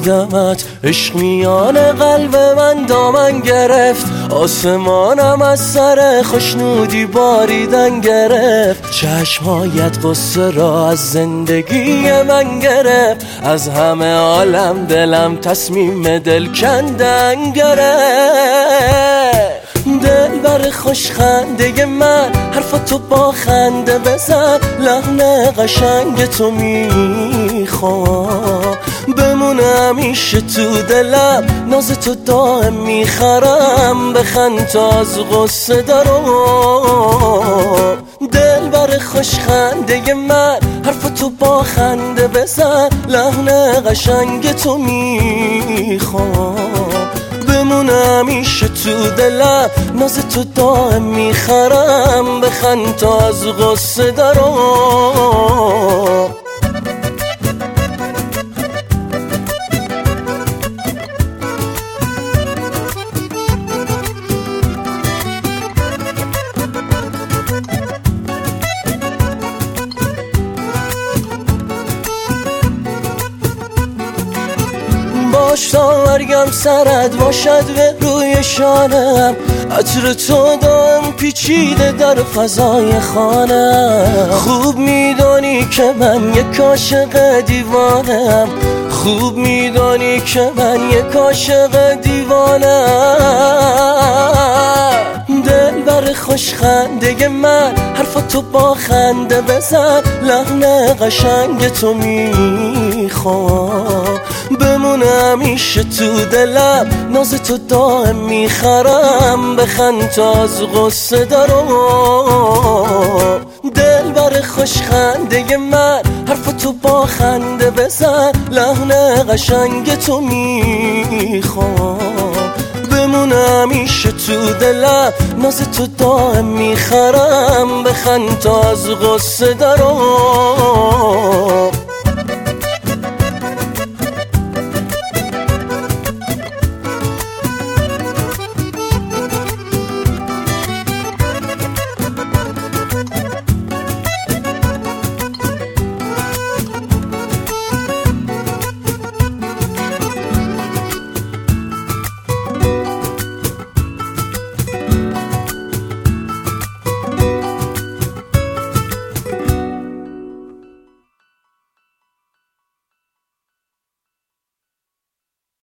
دیدمت عشق میان قلب من دامن گرفت، آسمانم از سر خوشنودی باریدن گرفت، چشمایت قصه را از زندگی من گرفت، از همه عالم دلم تصمیم دل کندن گرفت. دل بر خوش خنده من حرفاتو با خنده بزن، لحن قشنگ تو میخوام بمونه همیشه تو دلم، ناز تو دائم میخرم بخند تا از غصه دارم. دل بر خوش خنده من حرفاتو با خنده بزن، لحن قشنگ تو میخوام بمونه همیشه تو دلم، ناز تو دائم میخرم بخند تا از غصه دارم. باش تا مرگم سرت باشد به روی شانم، عطر تو دائم پیچیده در فضای خانم. خوب میدانی که من یک عاشق دیوانم، خوب میدانی که من یک عاشق دیوانم. دل بر خوش خنده من حرفاتو با خنده بزن، لحن قشنگ تو میخوام بمونه همیشه تو دلم، ناز تو دائم میخرم بخند تا از غصه دارم. دل بر خوش خنده من حرفاتو با خنده بزن، لحن قشنگ تو میخوام بمونه همیشه تو دلم، ناز تو دائم میخرم بخند تا از غصه دارم.